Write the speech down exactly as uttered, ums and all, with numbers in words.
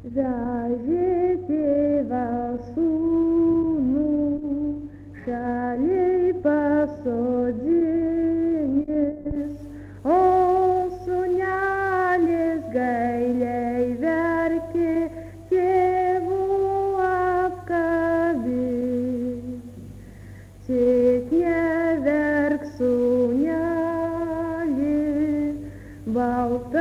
Vežė tėvas sūnų, šaliai pasodinęs, o sūnelis gailiai verkė, tėvų apkabinęs. Tik neverk, sūneli, balta